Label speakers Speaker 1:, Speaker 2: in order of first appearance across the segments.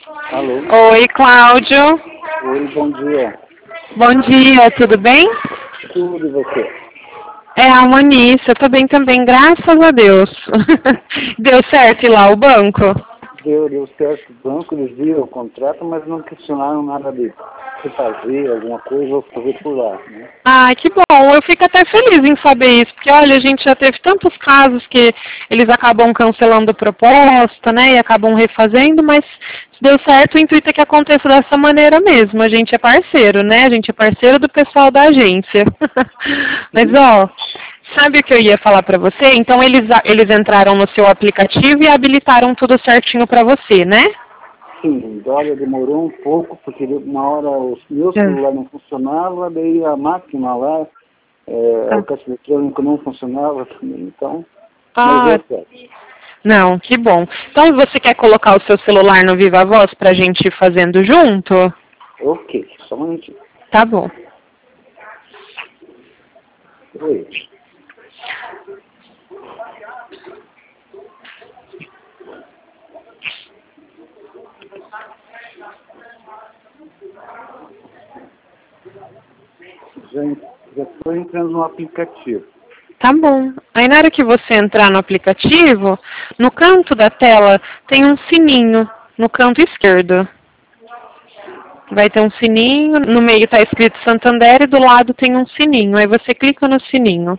Speaker 1: Alô?
Speaker 2: Oi, Cláudio.
Speaker 1: Oi, bom dia.
Speaker 2: Bom dia, tudo bem?
Speaker 1: Tudo e você?
Speaker 2: É a Monice, eu tô bem também, graças a Deus. Deu certo ir lá o banco?
Speaker 1: Deu certo o banco, eles viram o contrato, mas não questionaram nada de fazer alguma coisa ou fazer por lá, né?
Speaker 2: Ah, que bom. Eu fico até feliz em saber isso, porque olha, a gente já teve tantos casos que eles acabam cancelando a proposta, né, e acabam refazendo, mas se deu certo, o intuito é que aconteça dessa maneira mesmo. A gente é parceiro, né? A gente é parceiro do pessoal da agência. Mas ó, sabe o que eu ia falar pra você? Então eles entraram no seu aplicativo e habilitaram tudo certinho pra você, né?
Speaker 1: Sim, olha, demorou um pouco, porque na hora o meu celular não funcionava, daí a máquina lá, o caixa eletrônico não funcionava também, então, mas
Speaker 2: Ah,
Speaker 1: deu certo.
Speaker 2: não, que bom. Então você quer colocar o seu celular no Viva Voz pra gente ir fazendo junto?
Speaker 1: Ok, só um momentinho.
Speaker 2: Tá bom.
Speaker 1: Oi. Já estou entrando no aplicativo.
Speaker 2: Tá bom. Aí na hora que você entrar no aplicativo, no canto da tela tem um sininho, no canto esquerdo. Vai ter um sininho, no meio tá escrito Santander e do lado tem um sininho. Aí você clica no sininho.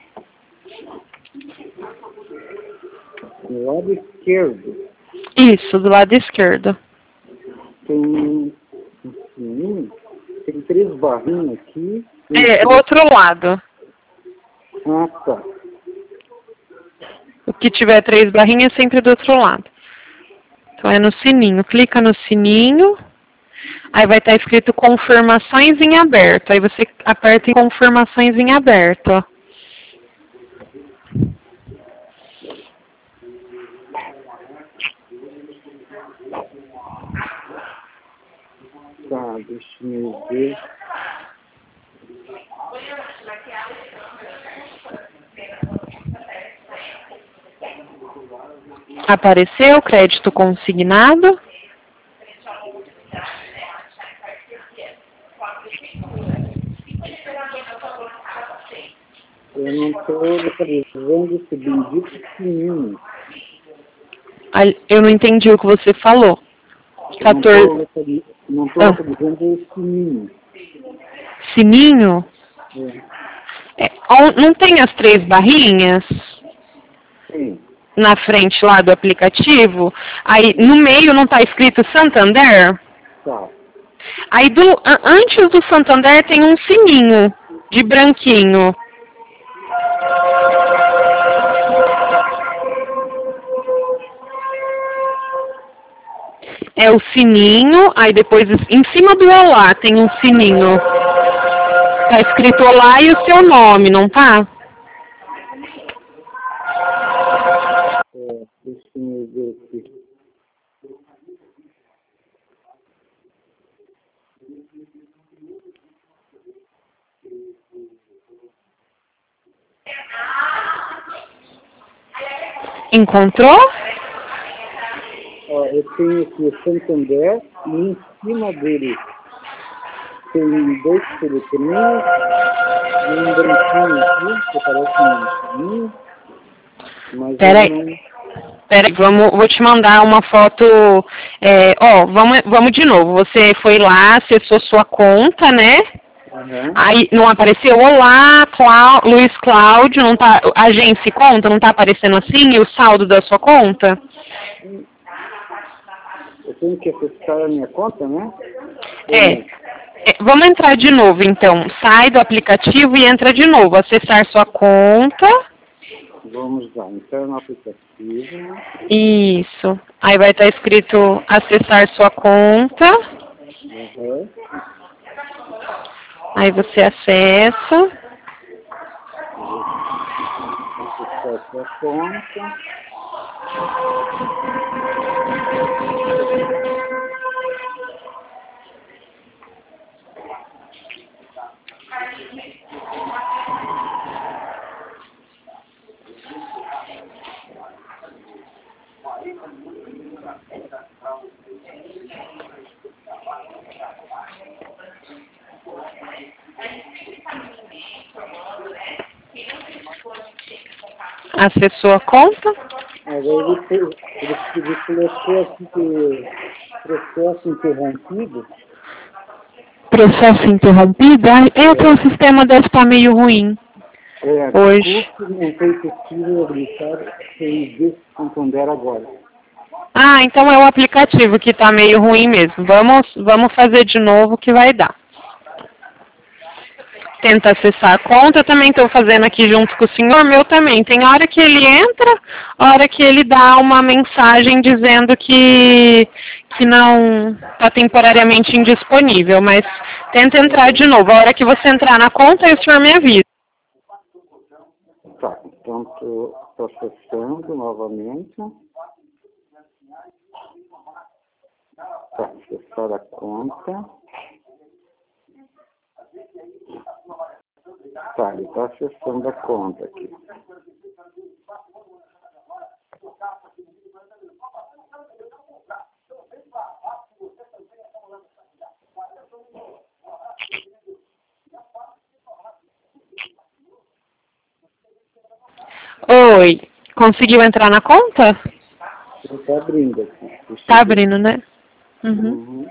Speaker 1: Do lado esquerdo
Speaker 2: Isso, do lado esquerdo.
Speaker 1: tem um sininho, tem 3 barrinhas aqui.
Speaker 2: É, outro lado.
Speaker 1: Ah, tá.
Speaker 2: O que tiver 3 barrinhas é sempre do outro lado. Então é no sininho. Clica no sininho. Aí vai estar escrito confirmações em aberto. Aí você aperta em confirmações em aberto.
Speaker 1: Tá, deixa eu ver.
Speaker 2: Apareceu crédito consignado.
Speaker 1: Eu não estou localizando esse bendito sininho.
Speaker 2: Aí, eu não entendi o que você falou.
Speaker 1: Eu não
Speaker 2: 14.
Speaker 1: estou localizando esse sininho.
Speaker 2: Sininho?
Speaker 1: É.
Speaker 2: É, não tem as 3 barrinhas
Speaker 1: Sim,
Speaker 2: na frente lá do aplicativo? Aí no meio não está escrito Santander?
Speaker 1: tá.
Speaker 2: Aí antes do Santander tem um sininho de branquinho. É o sininho, aí depois em cima do Olá tem um sininho. Tá escrito Olá e o seu nome, não tá?
Speaker 1: Deixa eu ver aqui.
Speaker 2: Encontrou?
Speaker 1: Ó, eu tenho aqui o Santander e em cima dele tem 2 telefoninhos e um branquinho aqui, que parece um sininho, mas ele
Speaker 2: Peraí.
Speaker 1: não...
Speaker 2: Peraí, vou te mandar uma foto. Vamos de novo. Você foi lá, acessou sua conta, né?
Speaker 1: Aham.
Speaker 2: Aí não apareceu Olá, Luiz Cláudio, não tá, agência e conta, não tá aparecendo assim? E o saldo da sua conta?
Speaker 1: Eu tenho que acessar a minha conta, né? Ou
Speaker 2: É.
Speaker 1: não?
Speaker 2: Vamos entrar de novo, então. Sai do aplicativo e entra de novo. Acessar sua conta.
Speaker 1: Vamos lá, entrar no aplicativo.
Speaker 2: Isso. Aí vai estar escrito acessar sua conta.
Speaker 1: Aham.
Speaker 2: Aí você acessa.
Speaker 1: Acessar a sua conta.
Speaker 2: Acessou a conta?
Speaker 1: Agora ele colocou aqui que processo interrompido.
Speaker 2: Processo interrompido? O sistema deve estar meio ruim hoje.
Speaker 1: Curso não foi possível habilitar CID Santander agora.
Speaker 2: Ah, então é o aplicativo que está meio ruim mesmo. Vamos fazer de novo que vai dar. Tenta acessar a conta, eu também estou fazendo aqui junto com o senhor, meu também. Tem hora que ele entra, hora que ele dá uma mensagem dizendo que não está temporariamente indisponível, mas tenta entrar de novo. A hora que você entrar na conta, aí o senhor me avisa.
Speaker 1: Tá, então estou acessando novamente. Tá, acessar a conta. Tá, ele está acessando a conta aqui.
Speaker 2: Oi, conseguiu entrar na conta?
Speaker 1: Ele está abrindo aqui.
Speaker 2: Tá abrindo, né? Uhum.
Speaker 1: Uhum.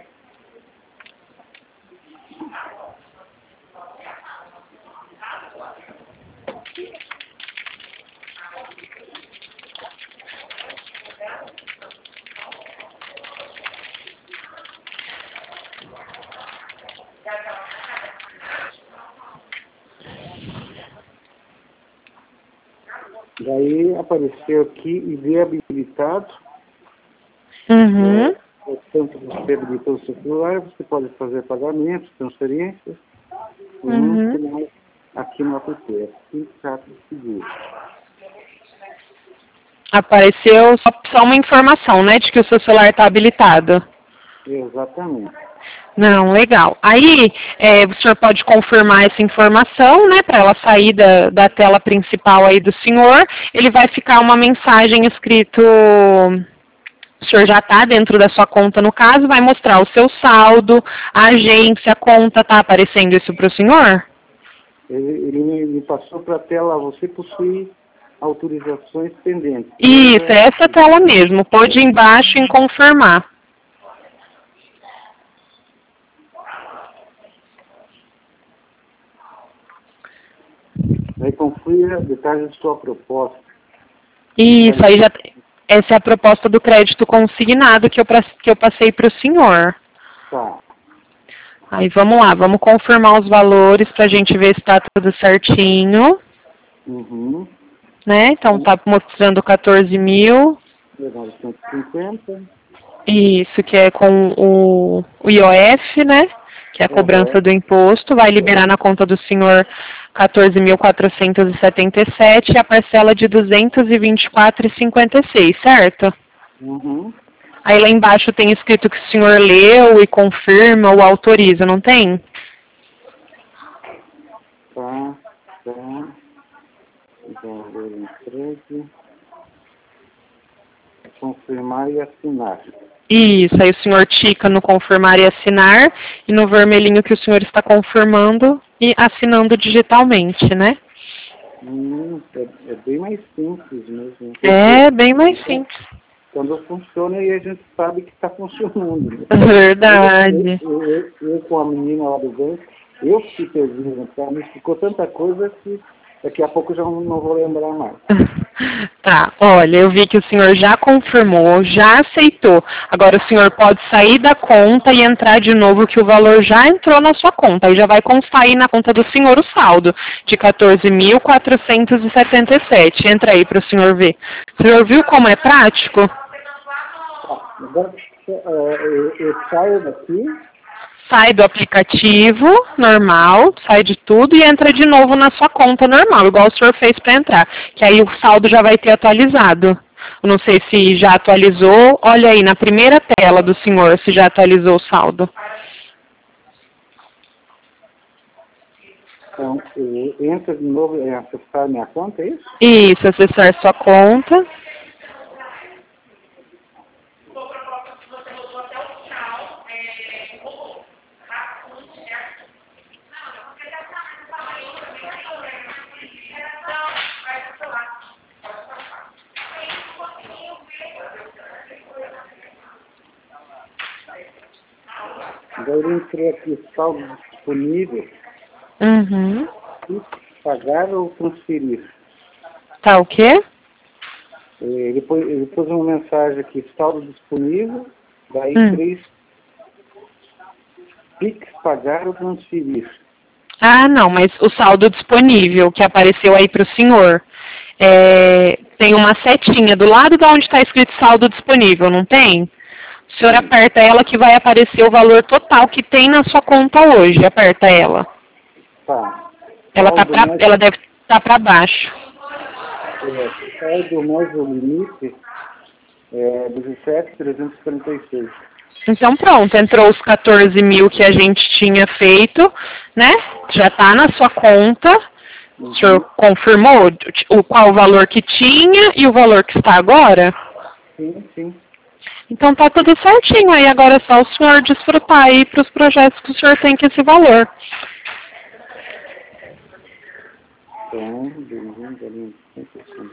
Speaker 1: Daí apareceu aqui ID habilitado.
Speaker 2: Uhum.
Speaker 1: Portanto, você habilitou o seu celular, você pode fazer pagamentos, transferências,
Speaker 2: Uhum.
Speaker 1: aqui no app. Assim, rápido e seguro.
Speaker 2: Apareceu só uma informação, né, de que o seu celular está habilitado.
Speaker 1: Exatamente.
Speaker 2: Não, legal. Aí, o senhor pode confirmar essa informação, né, para ela sair da tela principal aí do senhor. Ele vai ficar uma mensagem escrito, o senhor já está dentro da sua conta, no caso, vai mostrar o seu saldo, a agência, a conta, está aparecendo isso para o senhor?
Speaker 1: Ele me passou para a tela, você possui autorizações pendentes.
Speaker 2: Isso, é essa tela mesmo. Pode ir embaixo em confirmar.
Speaker 1: Aí confira detalhes de sua proposta.
Speaker 2: Isso, aí já. Essa é a proposta do crédito consignado que eu passei para o senhor.
Speaker 1: Tá.
Speaker 2: Aí vamos lá, vamos confirmar os valores para a gente ver se está tudo certinho.
Speaker 1: Uhum.
Speaker 2: Né? Então tá mostrando 14.000.
Speaker 1: 950.
Speaker 2: Isso, que é com o IOF, né? Que é a cobrança do imposto. Vai liberar na conta do senhor 14.477 e a parcela de 224,56, certo?
Speaker 1: Uhum.
Speaker 2: Aí lá embaixo tem escrito que o senhor leu e confirma ou autoriza, não tem?
Speaker 1: Tá. Então, entregue. Confirmar e assinar.
Speaker 2: Isso, aí o senhor tica no confirmar e assinar e no vermelhinho que o senhor está confirmando e assinando digitalmente, né?
Speaker 1: É bem mais simples mesmo.
Speaker 2: É bem mais simples.
Speaker 1: Quando funciona e a gente sabe que está funcionando. Né?
Speaker 2: Verdade.
Speaker 1: Eu com a menina lá do banco, eu fiquei perdido, tá? Me explicou tanta coisa que daqui a pouco eu já não vou lembrar mais.
Speaker 2: Tá, olha, eu vi que o senhor já confirmou, já aceitou. Agora o senhor pode sair da conta e entrar de novo que o valor já entrou na sua conta. Aí já vai constar aí na conta do senhor o saldo de 14.477. Entra aí para o senhor ver. O senhor viu como é prático?
Speaker 1: Agora eu saio daqui.
Speaker 2: Sai do aplicativo normal, sai de tudo e entra de novo na sua conta normal, igual o senhor fez para entrar. Que aí o saldo já vai ter atualizado. Eu não sei se já atualizou. Olha aí na primeira tela do senhor se já atualizou o saldo.
Speaker 1: Então, entra de novo e acessar minha conta, é isso?
Speaker 2: Isso, acessar sua conta.
Speaker 1: Daí ele entrou aqui, saldo disponível,
Speaker 2: Uhum.
Speaker 1: pagar ou transferir.
Speaker 2: Tá o quê?
Speaker 1: Ele pôs uma mensagem aqui, saldo disponível, daí 3, Pix, pagar ou transferir.
Speaker 2: Ah, não, mas o saldo disponível que apareceu aí para o senhor, tem uma setinha do lado de onde está escrito saldo disponível, não tem? O senhor aperta ela que vai aparecer o valor total que tem na sua conta hoje. Aperta ela.
Speaker 1: Tá.
Speaker 2: Ela deve estar para baixo.
Speaker 1: Saldo mais o limite é 17.346.
Speaker 2: Então pronto, entrou os 14 mil que a gente tinha feito, né? Já está na sua conta. O senhor confirmou qual o valor que tinha e o valor que está agora?
Speaker 1: Sim, sim.
Speaker 2: Então tá tudo certinho aí, agora é só o senhor desfrutar aí para os projetos que o senhor tem com esse valor.
Speaker 1: Então, bem-vindo ali no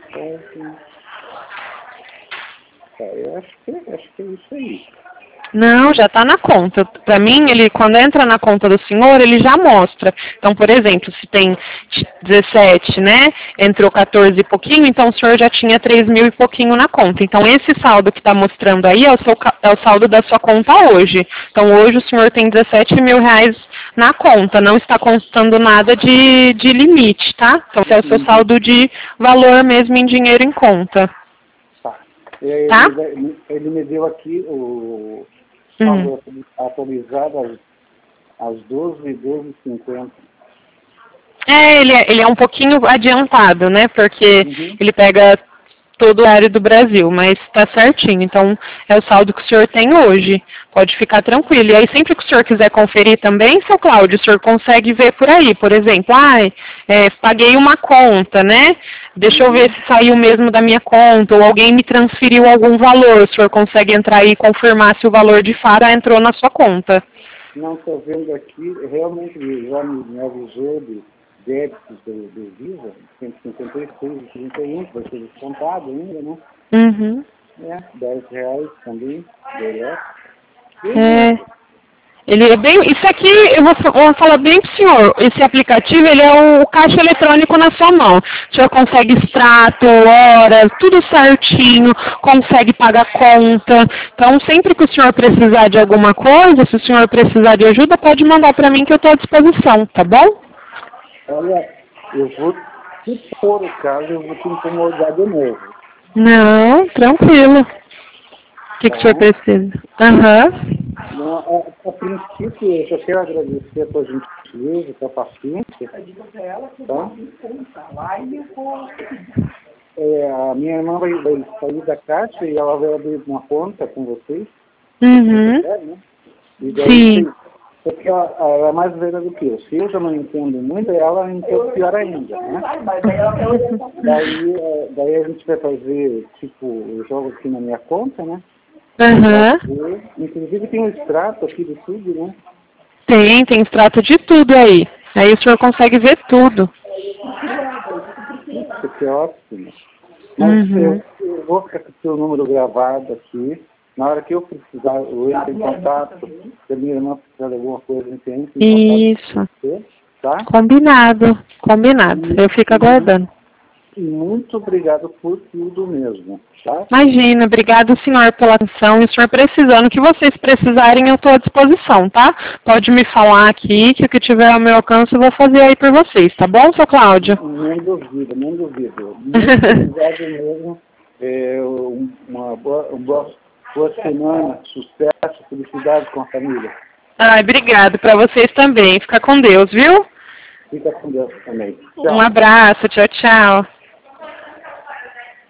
Speaker 1: eu acho que é isso aí.
Speaker 2: Não, já está na conta. Para mim, quando entra na conta do senhor, ele já mostra. Então, por exemplo, se tem 17, né? Entrou 14 e pouquinho, então o senhor já tinha 3 mil e pouquinho na conta. Então, esse saldo que está mostrando aí é o saldo da sua conta hoje. Então, hoje o senhor tem 17 mil reais na conta. Não está constando nada de limite, tá? Então, esse é o seu saldo de valor mesmo em dinheiro em conta.
Speaker 1: Tá? Ele me deu aqui o saldo atualizado às 12h50.
Speaker 2: Ele é um pouquinho adiantado, né? Porque ele pega todo o horário do Brasil, mas está certinho. Então, é o saldo que o senhor tem hoje. Pode ficar tranquilo. E aí, sempre que o senhor quiser conferir também, seu Cláudio, o senhor consegue ver por aí. Por exemplo, paguei uma conta, né? Deixa eu ver se saiu mesmo da minha conta, ou alguém me transferiu algum valor. O senhor consegue entrar aí e confirmar se o valor de fato entrou na sua conta.
Speaker 1: Não, estou vendo aqui, realmente já me avisou de débitos do Visa, 156,31, vai ser descontado ainda, né?
Speaker 2: Uhum.
Speaker 1: R$10 também,
Speaker 2: Ele é bem, isso aqui, eu vou falar bem pro senhor, esse aplicativo, ele é o caixa eletrônico na sua mão. O senhor consegue extrato, hora, tudo certinho, consegue pagar conta. Então, sempre que o senhor precisar de alguma coisa, se o senhor precisar de ajuda, pode mandar para mim que eu estou à disposição, tá bom?
Speaker 1: Olha, se for o caso, eu vou te incomodar de novo.
Speaker 2: Não, tranquilo. O que o senhor precisa?
Speaker 1: A princípio, eu só quero agradecer a tua gentileza, a tua paciência. Tá? A minha irmã vai sair da caixa e ela vai abrir uma conta com vocês. Né? E daí, porque ela é mais velha do que eu. Se eu já não entendo muito, ela entende pior ainda. Né? Daí a gente vai fazer, tipo, eu jogo aqui na minha conta, né? Inclusive tem um extrato aqui de tudo, né?
Speaker 2: Tem extrato de tudo aí. Aí o senhor consegue ver tudo.
Speaker 1: Isso que é ótimo. Mas eu vou ficar com o seu número gravado aqui. Na hora que eu precisar, eu entro em contato. Se a minha irmã precisar de alguma coisa, eu entro em contato com você. Tá?
Speaker 2: Combinado. Eu fico aguardando.
Speaker 1: E muito obrigado por tudo mesmo. Tá?
Speaker 2: Imagina, obrigado, senhor, pela atenção. E o senhor precisando, o que vocês precisarem, eu estou à disposição, tá? Pode me falar aqui, que o que tiver ao meu alcance eu vou fazer aí por vocês, tá bom, seu Cláudio?
Speaker 1: Nem duvido. Muito obrigado mesmo. Uma boa semana, sucesso, felicidade com a família.
Speaker 2: Obrigado para vocês também. Fica com Deus, viu?
Speaker 1: Fica com Deus também. Tchau.
Speaker 2: Um abraço, tchau, tchau.